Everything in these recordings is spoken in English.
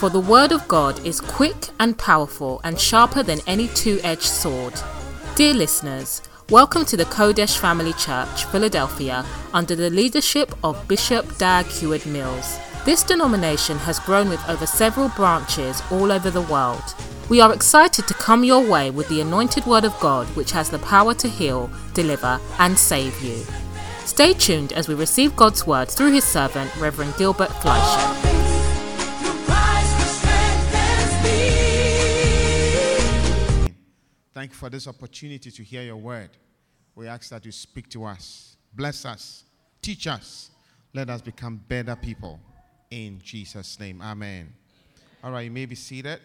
For the word of God is quick and powerful and sharper than any two-edged sword. Dear listeners, welcome to the Kodesh Family Church, Philadelphia, under the leadership of Bishop Dag Heward-Mills. This denomination has grown with over several branches all over the world. We are excited to come your way with the anointed word of God, which has the power to heal, deliver, and save you. Stay tuned as we receive God's word through his servant, Reverend Gilbert Fleischer. Thank you for this opportunity to hear your word. We ask that you speak to us, bless us, teach us. Let us become better people. In Jesus' name, amen. All right, you may be seated.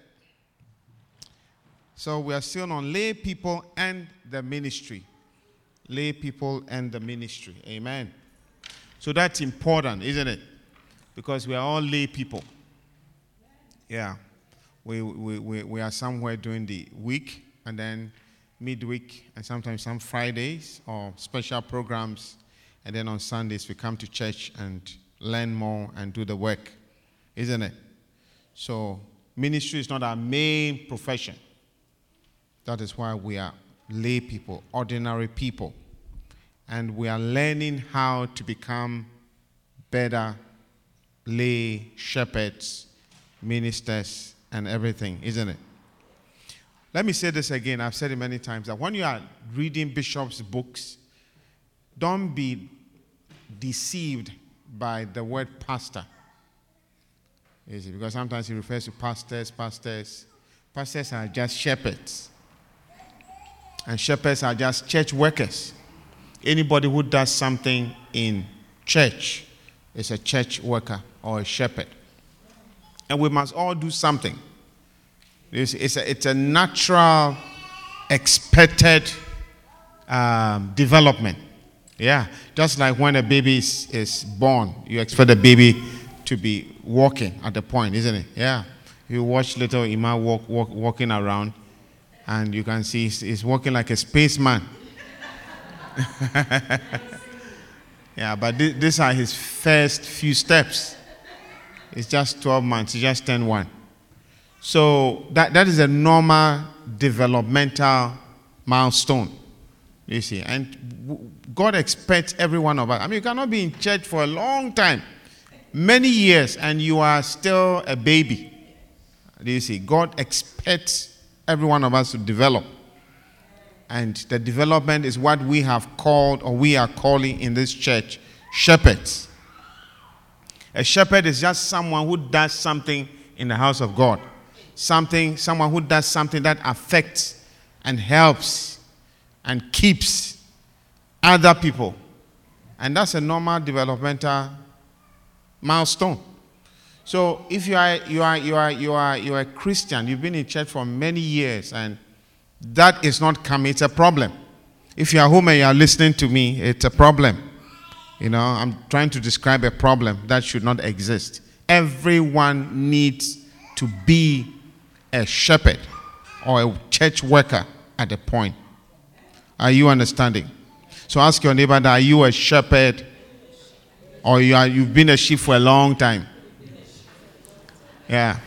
So we are still on lay people and the ministry. Lay people and the ministry. Amen. So that's important, isn't it? Because we are all lay people. Yeah. We are somewhere during the week, and then midweek, and sometimes some Fridays or special programs. And then on Sundays, we come to church and learn more and do the work. Isn't it? So ministry is not our main profession. That is why we are lay people, ordinary people. And we are learning how to become better lay shepherds, ministers, and everything, isn't it? Let me say this again. I've said it many times, that when you are reading Bishop's books, don't be deceived by the word pastor. You see, because sometimes he refers to pastors. Pastors are just shepherds. And shepherds are just church workers. Anybody who does something in church is a church worker or a shepherd. And we must all do something. It's a natural, expected development. Yeah, just like when a baby is born, you expect the baby to be walking at the point, isn't it? Yeah. You watch little Ima walking around, and you can see he's walking like a spaceman. Yeah, but these are his first few steps. It's just 12 months. He just turned 1. So that is a normal developmental milestone, you see. And God expects every one of us. I mean, you cannot be in church for a long time, many years, and you are still a baby. Do you see? God expects every one of us to develop. And the development is what we have called, or we are calling in this church, shepherds. A shepherd is just someone who does something in the house of God. Someone who does something that affects and helps and keeps other people. And that's a normal developmental milestone. So if you are a Christian, you've been in church for many years, and that is not coming, it's a problem. If you are home and you are listening to me, it's a problem. You know, I'm trying to describe a problem that should not exist. Everyone needs to be a shepherd or a church worker at a point. Are you understanding? So ask your neighbor, are you a shepherd, or you've been a sheep for a long time? Yeah.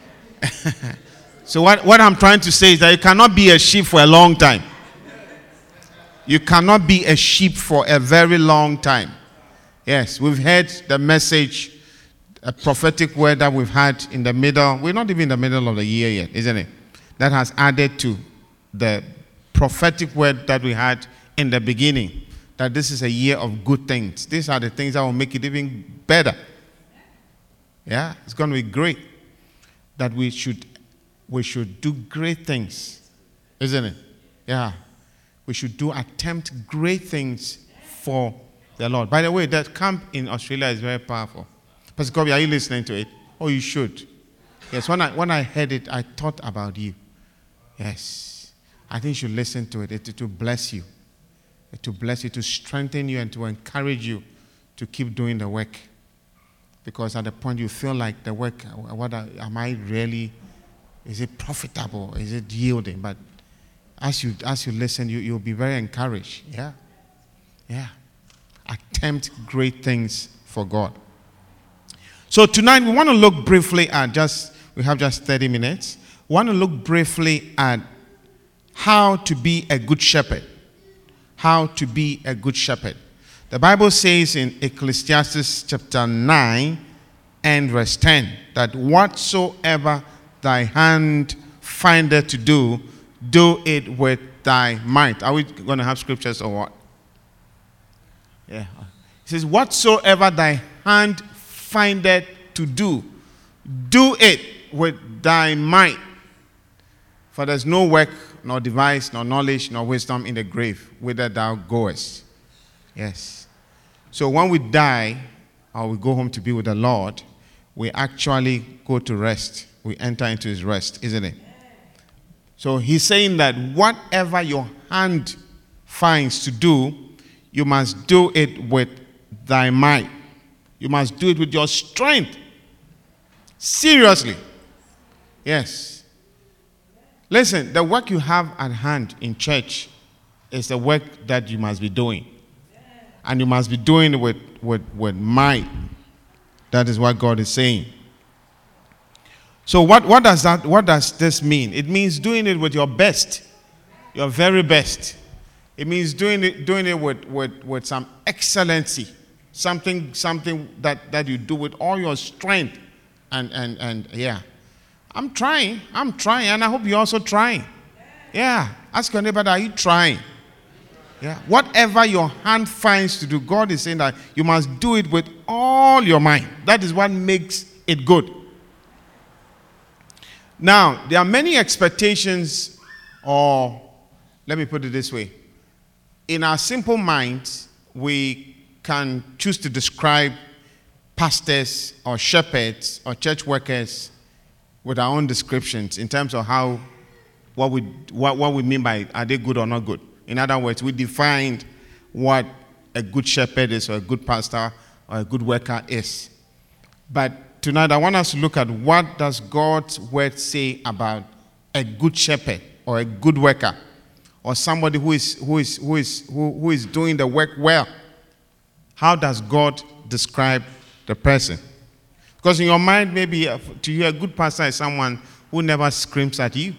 So what I'm trying to say is that you cannot be a sheep for a long time. You cannot be a sheep for a very long time. Yes, we've heard the message, a prophetic word that we've had in the middle. We're not even in the middle of the year yet, isn't it? That has added to the prophetic word that we had in the beginning, that this is a year of good things. These are the things that will make it even better. Yeah, it's going to be great. That we should do great things, isn't it? Yeah, we should attempt great things for the Lord. By the way, that camp in Australia is very powerful. Pastor Kobe, are you listening to it? Oh, you should. Yes, when I heard it, I thought about you. Yes, I think you should listen to it. It will bless you. It will bless you, to strengthen you, and to encourage you to keep doing the work. Because at the point you feel like the work, am I really, is it profitable? Is it yielding? But as you listen, you'll be very encouraged. Yeah. Yeah. Attempt great things for God. So tonight we want to look briefly at just we have just 30 minutes. We want to look briefly at how to be a good shepherd. How to be a good shepherd. The Bible says in Ecclesiastes chapter 9 and verse 10 that whatsoever thy hand findeth to do, do it with thy might. Are we going to have scriptures or what? Yeah. It says, whatsoever thy hand findeth to do, do it with thy might. For there's no work, nor device, nor knowledge, nor wisdom in the grave, whither thou goest. Yes. So when we die, or we go home to be with the Lord, we actually go to rest. We enter into his rest, isn't it? So he's saying that whatever your hand finds to do, you must do it with thy might. You must do it with your strength. Seriously. Yes. Listen, the work you have at hand in church is the work that you must be doing. And you must be doing it with might. That is what God is saying. So what does this mean? It means doing it with your best. Your very best. It means doing it with some excellency. Something that you do with all your strength. And yeah. I'm trying, and I hope you're also trying. Yeah. Ask your neighbor, are you trying? Yeah. Whatever your hand finds to do, God is saying that you must do it with all your mind. That is what makes it good. Now, there are many expectations, or let me put it this way. In our simple minds, we can choose to describe pastors or shepherds or church workers with our own descriptions in terms of what we mean by are they good or not good. In other words, we defined what a good shepherd is, or a good pastor, or a good worker is. But tonight I want us to look at what does God's word say about a good shepherd or a good worker, or somebody who is doing the work well. How does God describe the person? Because in your mind, maybe to you a good pastor is someone who never screams at you.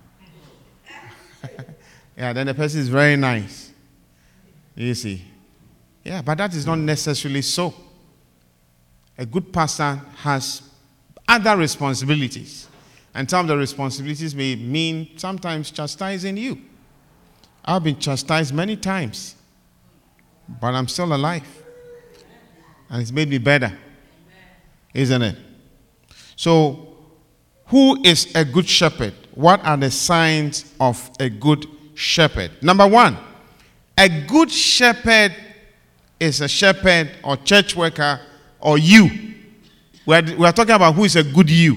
Yeah, then the person is very nice. You see. Yeah, but that is not necessarily so. A good pastor has other responsibilities. And some of the responsibilities may mean sometimes chastising you. I've been chastised many times. But I'm still alive. And it's made me better. Isn't it? So, who is a good shepherd? What are the signs of a good shepherd? Number one, a good shepherd is a shepherd or church worker or you. We are talking about who is a good you.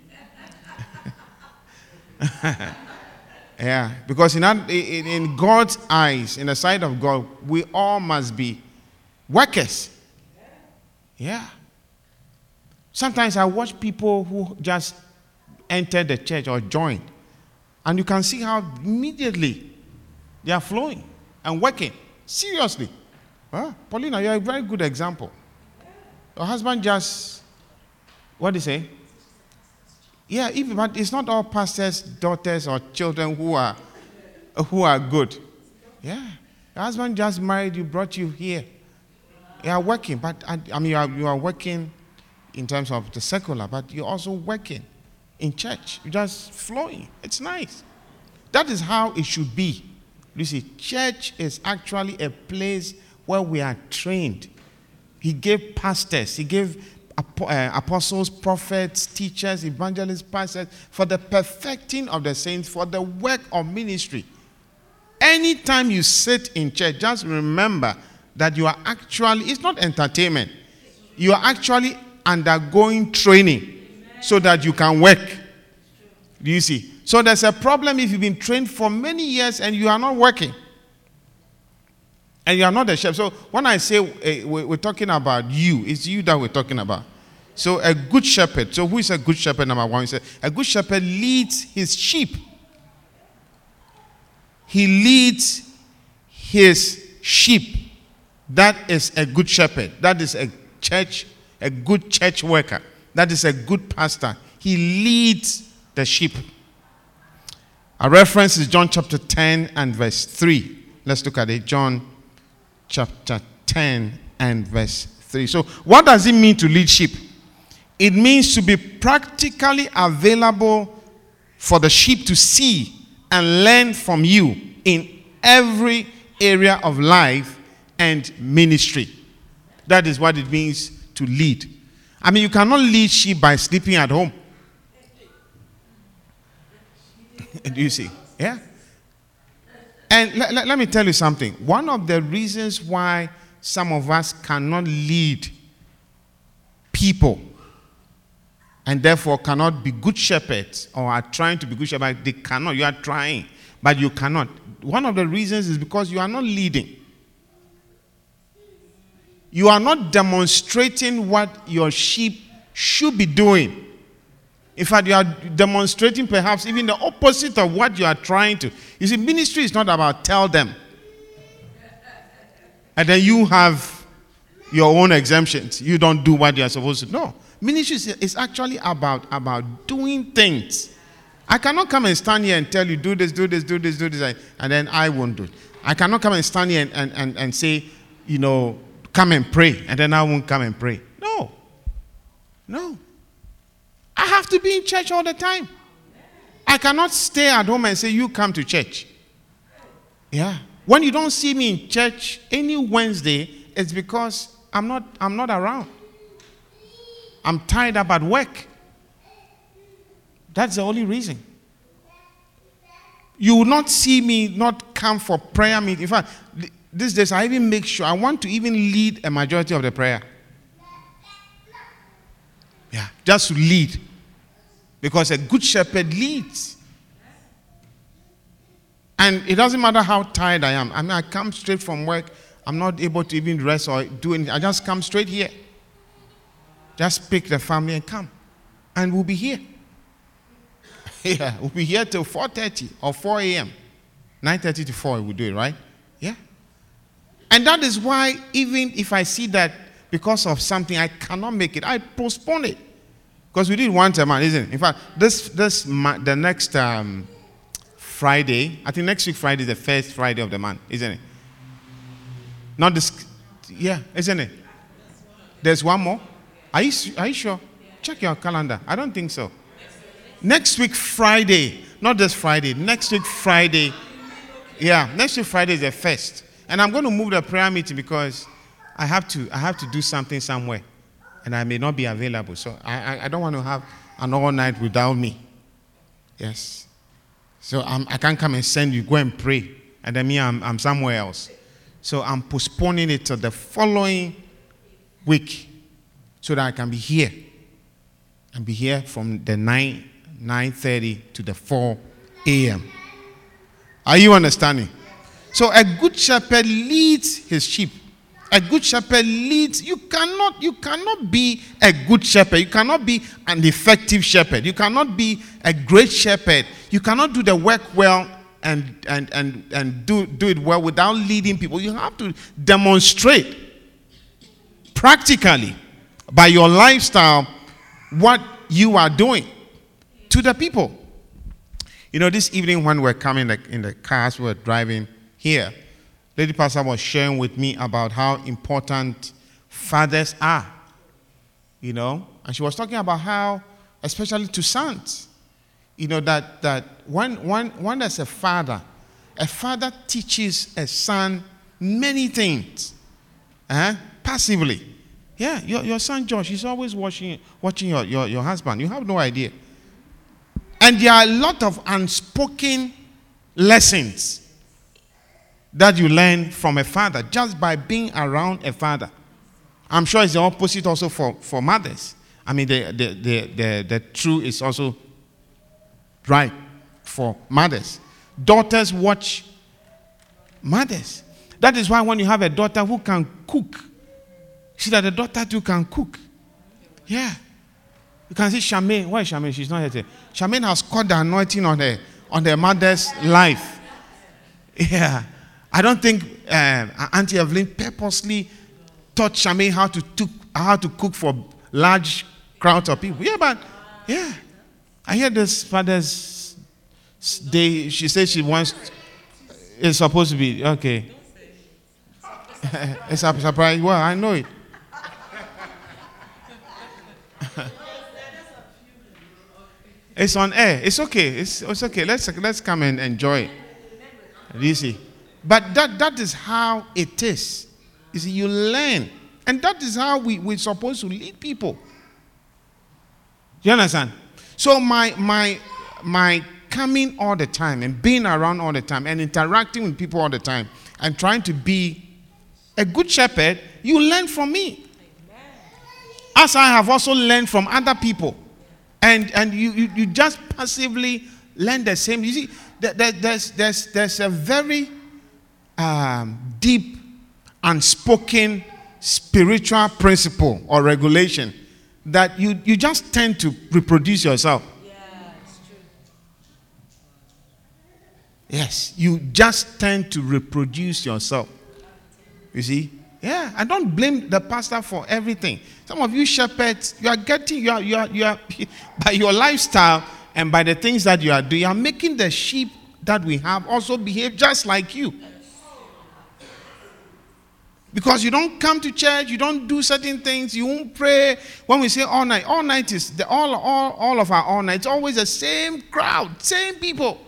Yeah, because in God's eyes, in the sight of God, we all must be workers. Yeah. Sometimes I watch people who just enter the church or join, and you can see how immediately they are flowing and working. Seriously. Huh? Paulina, you're a very good example. Your husband just, what do you say? Yeah, but it's not all pastors, daughters, or children who are good. Yeah. Your husband just married you, brought you here. You are working, but I mean you are working in terms of the secular, but you're also working in church. You're just flowing. It's nice. That is how it should be. You see, church is actually a place where we are trained. He gave pastors, he gave apostles, prophets, teachers, evangelists, pastors, for the perfecting of the saints, for the work of ministry. Anytime you sit in church, just remember that you are actually, it's not entertainment. You are actually undergoing training so that you can work. Do you see? So there's a problem if you've been trained for many years and you are not working. And you are not a shepherd. So when I say we're talking about you, it's you that we're talking about. So a good shepherd. So who is a good shepherd? Number one, he said, a good shepherd leads his sheep. He leads his sheep. That is a good shepherd. That is a good church worker. That is a good pastor. he leads the sheep. Our reference is John chapter 10 and verse 3. Let's look at it. John chapter 10 and verse 3. So what does it mean to lead sheep? It means to be practically available for the sheep to see and learn from you in every area of life and ministry. That is what it means to lead. I mean, you cannot lead sheep by sleeping at home. Do you see? Yeah. And let me tell you something. One of the reasons why some of us cannot lead people and therefore cannot be good shepherds or are trying to be good shepherds, they cannot. You are trying, but you cannot. One of the reasons is because you are not leading. You are not demonstrating what your sheep should be doing. In fact, you are demonstrating perhaps even the opposite of what you are trying to. You see, ministry is not about tell them. And then you have your own exemptions. You don't do what you are supposed to do. No. Ministry is actually about doing things. I cannot come and stand here and tell you, do this, do this, do this, do this, and then I won't do it. I cannot come and stand here and say, you know, come and pray, and then I won't come and pray. No. No. I have to be in church all the time. I cannot stay at home and say, you come to church. Yeah. When you don't see me in church any Wednesday, it's because I'm not around. I'm tied up at work. That's the only reason. You will not see me not come for prayer meeting. In fact, these days I even make sure I want to even lead a majority of the prayer. Yeah, just to lead. Because a good shepherd leads. And it doesn't matter how tired I am. I mean, I come straight from work. I'm not able to even rest or do anything. I just come straight here. Just pick the family and come. And we'll be here. Yeah, we'll be here till 4:30 or 4 a.m. 9:30 to 4, we'll do it, right? Yeah. And that is why even if I see that because of something I cannot make it, I postpone it. Because we did once a month, isn't it? In fact, the next Friday, I think next week Friday is the first Friday of the month, isn't it? Not this, yeah, isn't it? There's one more. Are you sure? Check your calendar. I don't think so. Next week Friday, not this Friday, next week Friday. Yeah, next week Friday is the first. And I'm going to move the prayer meeting because I have to do something somewhere. And I may not be available. So I don't want to have an all night without me. Yes. So I can't come and send you, go and pray. And then I'm somewhere else. So I'm postponing it to the following week so that I can be here. And be here from the 9:30 to the 4 a.m. Are you understanding? So a good shepherd leads his sheep. A good shepherd leads. You cannot be a good shepherd. You cannot be an effective shepherd. You cannot be a great shepherd. You cannot do the work well and do it well without leading people. You have to demonstrate practically by your lifestyle what you are doing to the people. You know, this evening when we're coming in the cars, we're driving here, Lady Pastor was sharing with me about how important fathers are, you know, and she was talking about how, especially to sons, you know, that when there's a father teaches a son many things, passively. Yeah, your son Josh, he's always watching your husband. You have no idea. And there are a lot of unspoken lessons that you learn from a father just by being around a father. I'm sure it's the opposite also for mothers. I mean, the truth is also right for mothers. Daughters watch mothers. That is why when you have a daughter who can cook, see that the daughter too can cook. Yeah. You can see Charmaine. Where is Charmaine? She's not here today. Charmaine has caught the anointing on her mother's life. Yeah. I don't think Auntie Evelyn purposely taught Charmaine how to cook for large crowds of people. Yeah, but yeah. I hear this Father's Day. She says she wants. It's supposed to be okay. It's a surprise. Well, I know it. It's on air. It's okay. It's okay. Let's come and enjoy it. You see, but that is how it is. You see, you learn, and that is how we're supposed to lead people. You understand? So my coming all the time and being around all the time and interacting with people all the time and trying to be a good shepherd, you learn from me. As I have also learned from other people. And you just passively learn the same. You see, there's a very deep, unspoken spiritual principle or regulation that you just tend to reproduce yourself. Yeah, it's true. Yes, you just tend to reproduce yourself. You see? Yeah, I don't blame the pastor for everything. Some of you shepherds, you are by your lifestyle and by the things that you are doing, you are making the sheep that we have also behave just like you. Because you don't come to church, you don't do certain things, you won't pray. When we say all night is all of our all night. It's always the same crowd, same people.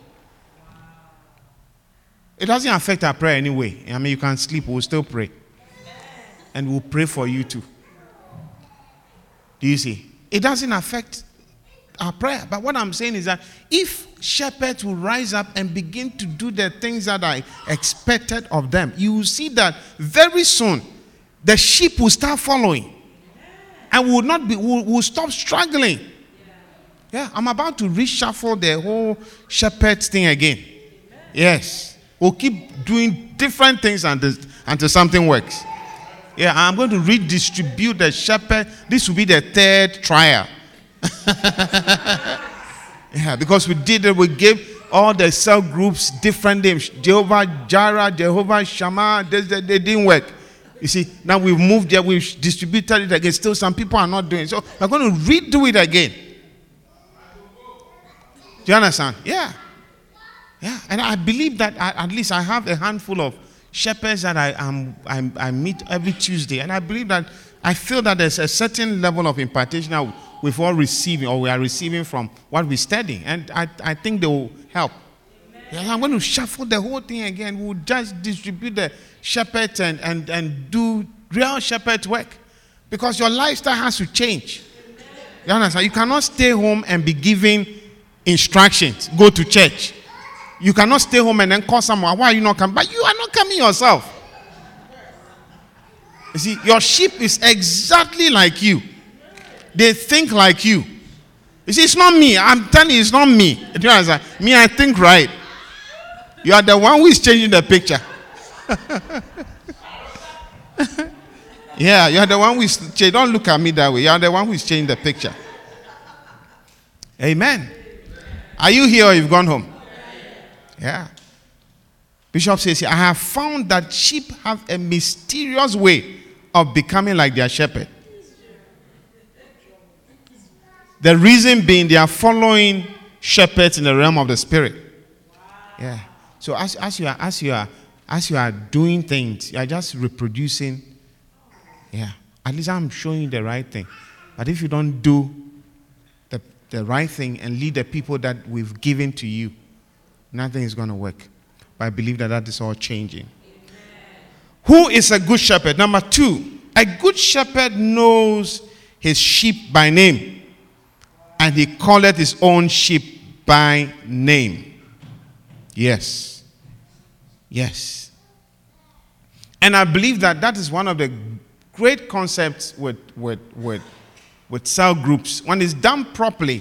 It doesn't affect our prayer anyway. I mean, you can sleep, we'll still pray. And we'll pray for you too. Do you see? It doesn't affect our prayer. But what I'm saying is that if shepherds will rise up and begin to do the things that I expected of them, you will see that very soon the sheep will start following. And will stop struggling. Yeah, I'm about to reshuffle the whole shepherds thing again. Yes. We'll keep doing different things until something works. Yeah, I'm going to redistribute the shepherd. This will be the third trial. Yeah, because we did it, we gave all the cell groups different names. Jehovah Jireh, Jehovah Shammah, they didn't work. You see, now we've moved there, we've distributed it again. Still, some people are not doing it. So we're going to redo it again. Do you understand? Yeah. Yeah, and I believe that at least I have a handful of shepherds that I meet every Tuesday, and I believe that I feel that there's a certain level of impartation that we've all receiving, or we are receiving from what we're studying, and I think they will help. Yeah, I'm going to shuffle the whole thing again. We'll just distribute the shepherds and do real shepherd work, because your lifestyle has to change. You understand? You cannot stay home and be giving instructions. Go to church. You cannot stay home and then call someone. Why are you not coming? But you are not coming yourself. You see, your sheep is exactly like you. They think like you. You see, it's not me. I'm telling you, it's not me. Do you understand? Me, I think right. You are the one who is changing the picture. Yeah, you are the one who is changing. Don't look at me that way. You are the one who is changing the picture. Amen. Are you here or you've gone home? Yeah. Bishop says, I have found that sheep have a mysterious way of becoming like their shepherd. The reason being they are following shepherds in the realm of the spirit. Yeah. So as you are doing things, you are just reproducing. Yeah. At least I'm showing you the right thing. But if you don't do the right thing and lead the people that we've given to you, nothing is going to work. But I believe that is all changing. Who is a good shepherd? Number 2, a good shepherd knows his sheep by name, and he calleth his own sheep by name. Yes. Yes. And I believe that is one of the great concepts with cell groups. When it's done properly,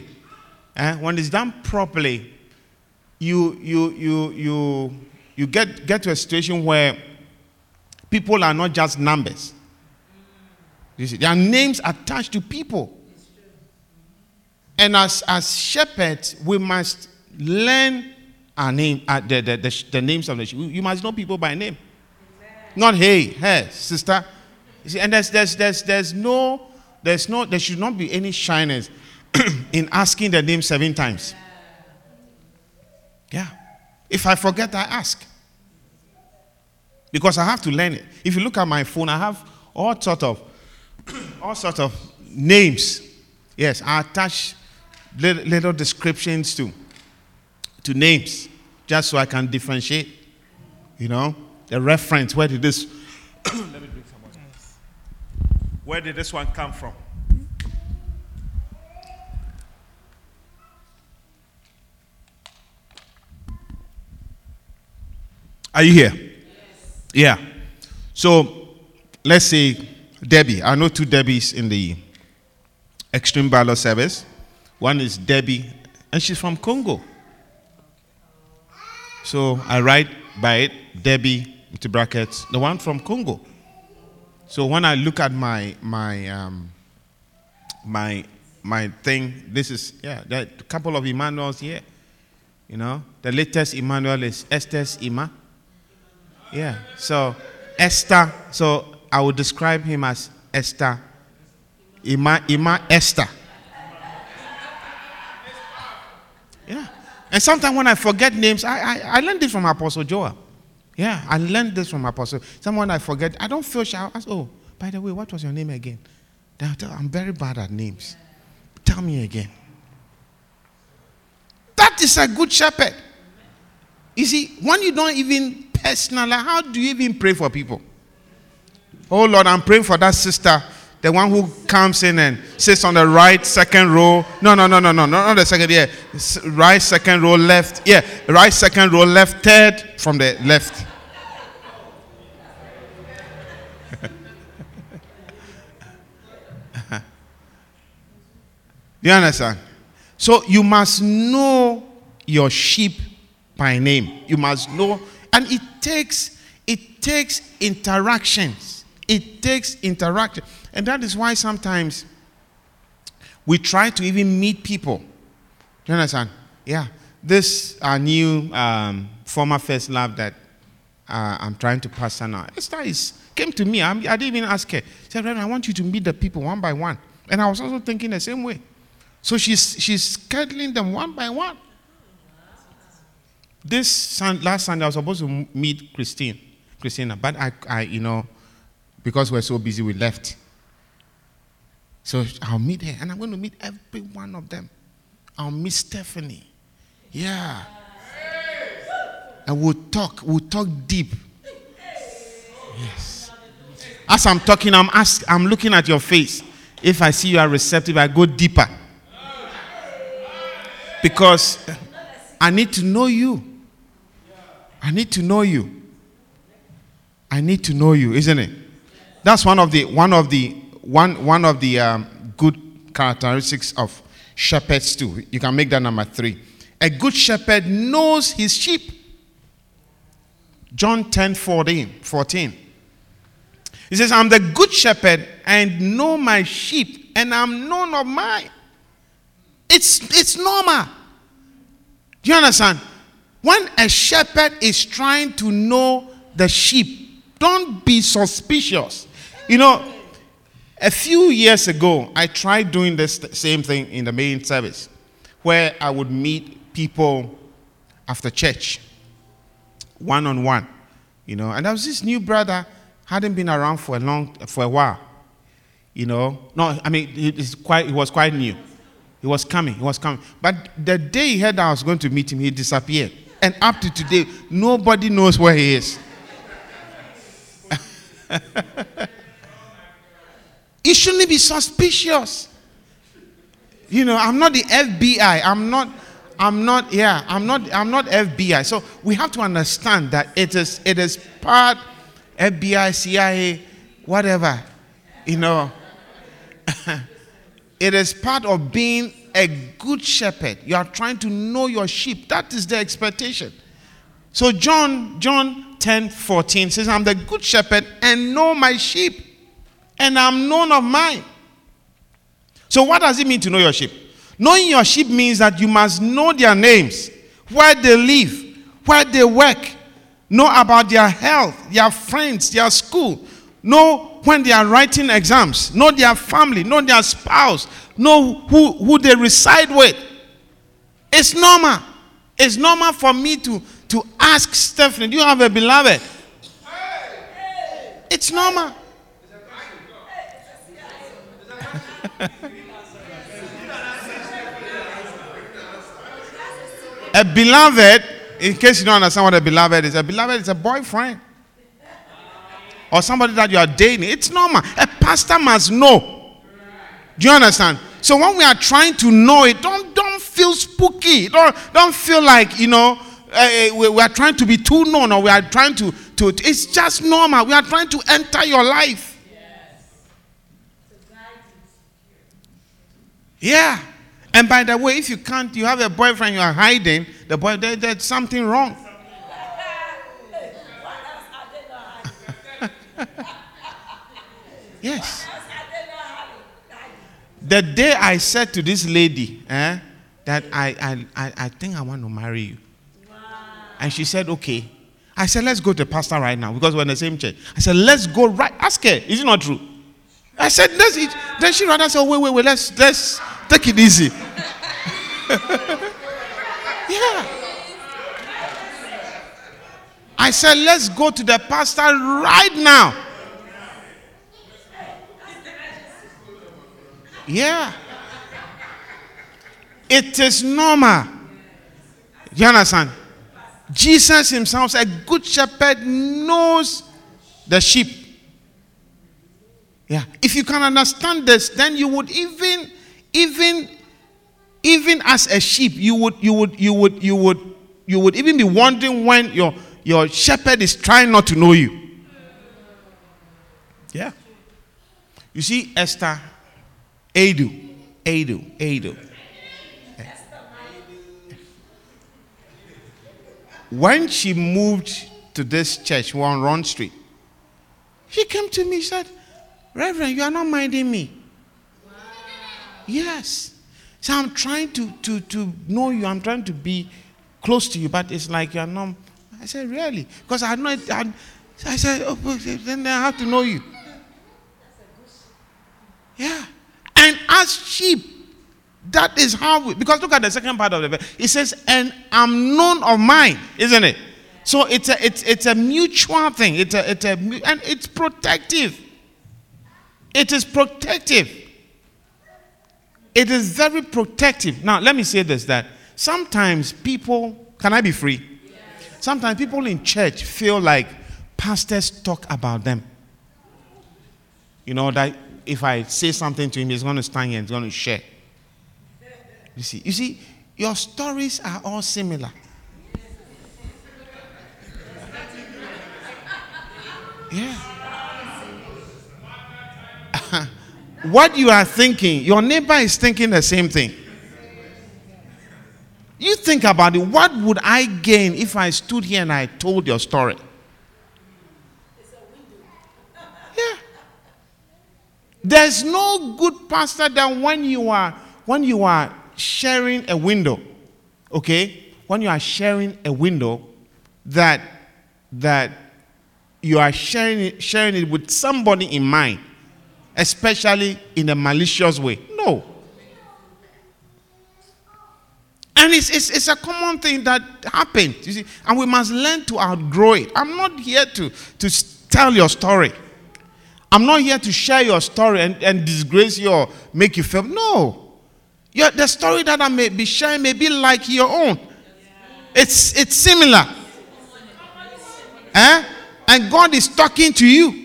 you get to a situation where people are not just numbers. You see, there are names attached to people. And as shepherds, we must learn our name, the names of the sheep. You must know people by name. Not hey, her, sister. You see, and there should not be any shyness. in asking the name 7 times. Yeah. If I forget, I ask. Because I have to learn it. If you look at my phone, I have all sort of names. Yes, I attach little descriptions to names, just so I can differentiate. You know, the reference. Where did this? Let me drink some water. Where did this one come from? Are you here? Yes. Yeah. So let's say Debbie. I know 2 Debbies in the Extreme Bible Service. One is Debbie, and she's from Congo. So I write by it, Debbie, into brackets, the one from Congo. So when I look at my thing, this is, there are a couple of Emmanuels here. You know, the latest Emmanuel is Esther's Ima. Yeah, so Esther, so I would describe him as Esther. Ima Esther. Yeah. And sometimes when I forget names, I learned this from Apostle Joel. Yeah, I learned this from Apostle. Someone I forget, I don't feel shy. I ask, oh, by the way, what was your name again? I'm very bad at names. Tell me again. That is a good shepherd. You see, when you don't even personally, how do you even pray for people? Oh Lord, I'm praying for that sister, the one who comes in and sits on the right second row. No, not the second. Yeah, right second row left. Yeah, right second row left, third from the left. Do you understand? So you must know your sheep by name. You must know, and it takes interactions. It takes interaction. And that is why sometimes we try to even meet people. Do you understand? Yeah. This new former first love that I'm trying to pass on now. Esther came to me. I didn't even ask her. She said, I want you to meet the people one by one. And I was also thinking the same way. So she's scheduling them one by one. Last Sunday, I was supposed to meet Christina, but I because we're so busy, we left. So I'll meet her, and I'm going to meet every one of them. I'll meet Stephanie. Yeah. And we'll talk deep. Yes. As I'm talking, I'm looking at your face. If I see you are receptive, I go deeper. Because I need to know you. I need to know you. I need to know you, isn't it? That's one of the good characteristics of shepherds too. You can make that number 3. A good shepherd knows his sheep. John 10:14. He says, I'm the good shepherd and know my sheep, and I'm known of mine. It's normal. Do you understand? When a shepherd is trying to know the sheep, don't be suspicious. You know, a few years ago, I tried doing this same thing in the main service, where I would meet people after church, one-on-one, and there was this new brother, hadn't been around for a while, No, I mean, he was quite new. He was coming. But the day he heard I was going to meet him, he disappeared. And up to today, nobody knows where he is. You shouldn't be suspicious. I'm not the FBI. I'm not FBI. So we have to understand that it is part FBI, CIA, whatever. It is part of being a good shepherd. You are trying to know your sheep. That is the expectation. So John 10:14 says, I'm the good shepherd and know my sheep, and I'm known of mine. So what does it mean to know your sheep? Knowing your sheep means that you must know their names, where they live, where they work, know about their health, their friends, their school, know when they are writing exams, know their family, know their spouse, know who they reside with. It's normal. It's normal for me to ask Stephanie, do you have a beloved? It's normal. A beloved, in case you don't understand what a beloved is a boyfriend. Or somebody that you are dating. It's normal. A pastor must know. Do you understand? So when we are trying to know it, don't feel spooky. Don't feel like, we are trying to be too known, or we are trying to it's just normal. We are trying to enter your life. Yeah. And by the way, if you can't, you have a boyfriend, you are hiding, there's something wrong. Yes. The day I said to this lady that I think I want to marry you. And she said, okay. I said, let's go to the pastor right now, because we're in the same church. I said, let's go right. Ask her, is it not true? I said, let's eat. Then she rather said, wait, let's take it easy. Yeah. I said, let's go to the pastor right now. Yeah. It is normal. You understand? Jesus himself, a good shepherd, knows the sheep. Yeah. If you can understand this, then you would even as a sheep, you would even be wondering when your shepherd is trying not to know you. Yeah. You see, Esther, Adu. When she moved to this church on Ron Street, she came to me and said, Reverend, you are not minding me. Wow. Yes. So I'm trying to know you. I'm trying to be close to you, but it's like you're not. I said, really? Because I know it. I said, oh, then I have to know you. Yeah. And as sheep, that is how because look at the second part of the verse. It says, and I'm known of mine, isn't it? So it's a mutual thing. And it's protective. It is protective. It is very protective. Now, let me say this, that sometimes people, can I be free? Yes. Sometimes people in church feel like pastors talk about them. You know, that if I say something to him, he's going to stand here and he's going to share. You see, your stories are all similar. Yeah. What you are thinking, your neighbor is thinking the same thing. You think about it. What would I gain if I stood here and I told your story? Yeah. There's no good pastor than when you are sharing a window. Okay? When you are sharing a window that you are sharing it with somebody in mind, especially in a malicious way. No. And it's a common thing that happens, you see, and we must learn to outgrow it. I'm not here to tell your story. I'm not here to share your story and disgrace you or make you feel. No. The story that I may be sharing may be like your own. It's similar. And God is talking to you.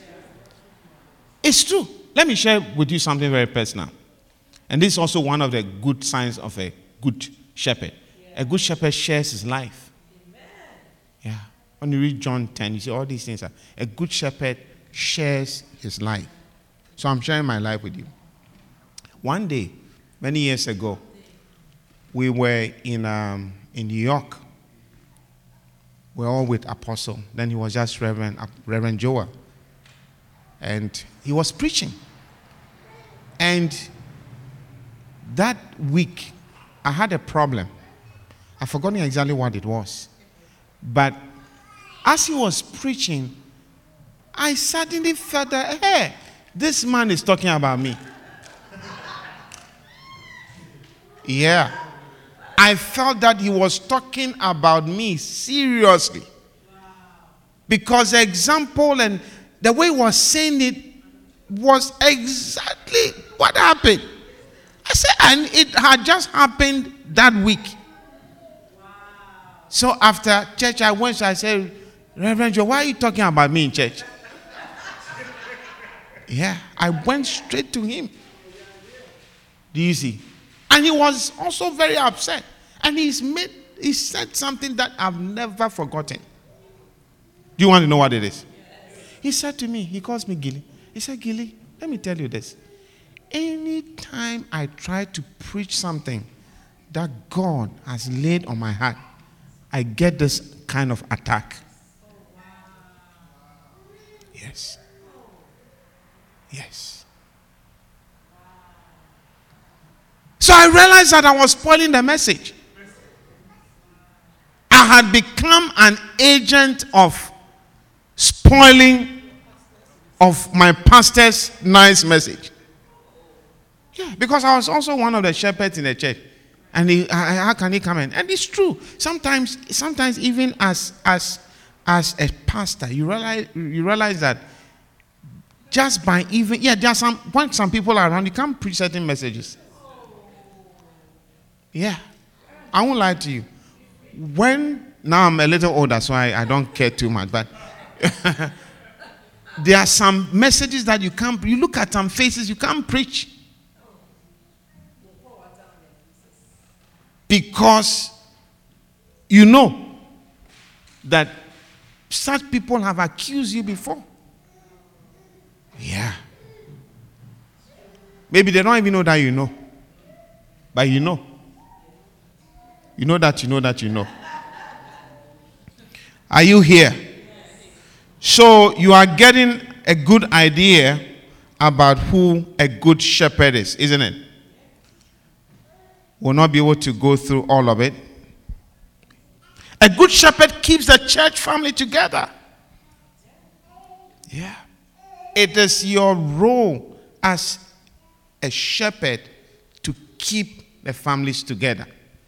It's true. Let me share with you something very personal. And this is also one of the good signs of a good shepherd. A good shepherd shares his life. Yeah. When you read John 10, you see all these things. A good shepherd shares his life. So I'm sharing my life with you. One day, many years ago, we were in New York. We were all with Apostle. Then he was just Reverend Joel. And he was preaching. And that week, I had a problem. I've forgotten exactly what it was. But as he was preaching, I suddenly felt that, hey, this man is talking about me. Yeah. I felt that he was talking about me seriously. Because the example and the way he was saying it was exactly what happened. I said, and it had just happened that week. So after church, I went, I said, Reverend Joe, why are you talking about me in church? Yeah, I went straight to him. Do you see? And he was also very upset. And he said something that I've never forgotten. Do you want to know what it is? He said to me, he calls me Gilly. He said, Gilly, let me tell you this. Anytime I try to preach something that God has laid on my heart, I get this kind of attack. Yes. Yes. So I realized that I was spoiling the message. I had become an agent of spoiling of my pastor's nice message. Yeah, because I was also one of the shepherds in the church. And how can he come in? And it's true. Sometimes even as a pastor, you realize that just by even, there are when some people are around, you can't preach certain messages. Yeah. I won't lie to you. Now I'm a little older, so I don't care too much, but there are some messages that you look at some faces, you can't preach. Because you know that such people have accused you before. Yeah. Maybe they don't even know that you know. But you know. You know that you know that you know. Are you here? So you are getting a good idea about who a good shepherd is, isn't it? We'll not be able to go through all of it. A good shepherd keeps the church family together. Yeah. It is your role as a shepherd to keep the families together.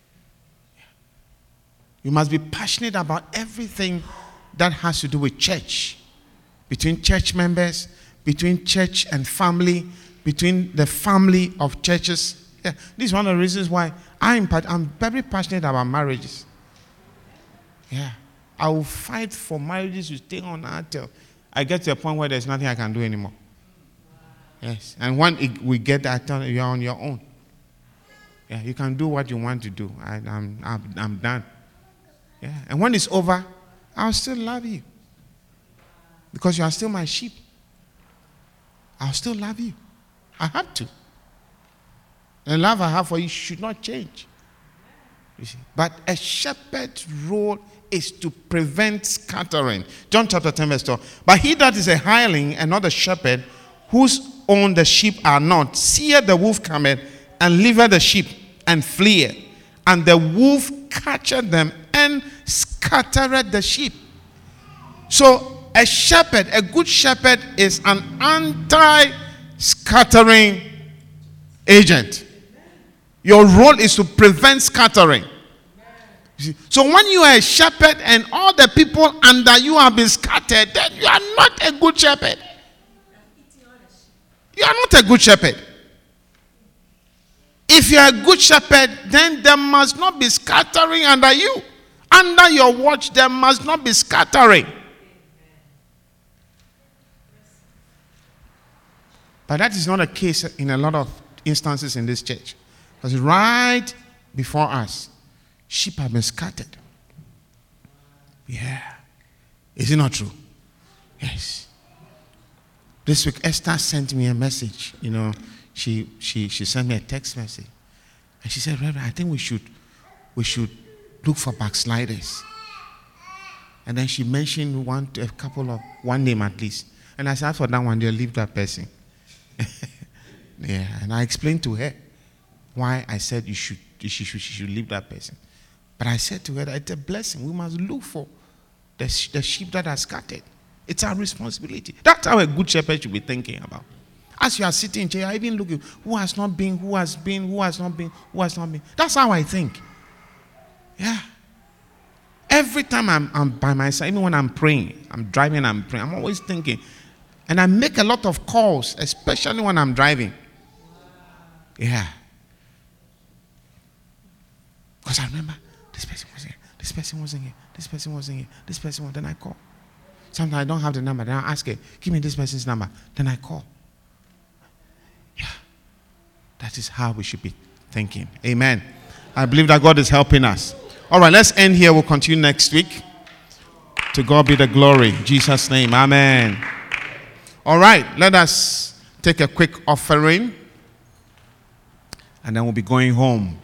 You must be passionate about everything that has to do with church. Between church members, between church and family, between the family of churches. Yeah, this is one of the reasons why I'm very passionate about marriages. Yeah. I will fight for marriages to stay on until I get to a point where there's nothing I can do anymore. Yes. And when we get that, you're on your own. Yeah, you can do what you want to do. I'm done. Yeah. And when it's over, I'll still love you. Because you are still my sheep. I'll still love you. I have to. The love I have for you should not change. You see? But a shepherd's role is to prevent scattering. John chapter 10 verse 12. But he that is a hireling and not a shepherd, whose own the sheep are not, seeth the wolf cometh, and leaveth the sheep, and fleeth. And the wolf catcheth them, and scattereth the sheep. So a shepherd, a good shepherd, is an anti-scattering agent. Your role is to prevent scattering. So when you are a shepherd and all the people under you have been scattered, then you are not a good shepherd. You are not a good shepherd. If you are a good shepherd, then there must not be scattering under you. Under your watch, there must not be scattering. But that is not the case in a lot of instances in this church. Because right before us, sheep have been scattered. Yeah. Is it not true? Yes. This week, Esther sent me a message. You know, she sent me a text message. And she said, Reverend, I think we should look for backsliders. And then she mentioned one name at least. And I said, for that one, they'll leave that person. Yeah. And I explained to her why I said she should leave that person. But I said to her that it's a blessing. We must look for the sheep that are scattered. It's our responsibility. That's how a good shepherd should be thinking about. As you are sitting in chair, I even looking, who has not been, who has been, who has not been, who has not been. That's how I think. Yeah. Every time I'm by myself, even when I'm praying, I'm driving, I'm praying, I'm always thinking. And I make a lot of calls, especially when I'm driving. Yeah. Because I remember, this person wasn't here, this person wasn't here, this person wasn't here, this person wasn't. Then I call. Sometimes I don't have the number. Then I ask her, give me this person's number. Then I call. Yeah. That is how we should be thinking. Amen. I believe that God is helping us. All right, let's end here. We'll continue next week. To God be the glory. In Jesus' name. Amen. All right, let us take a quick offering. And then we'll be going home.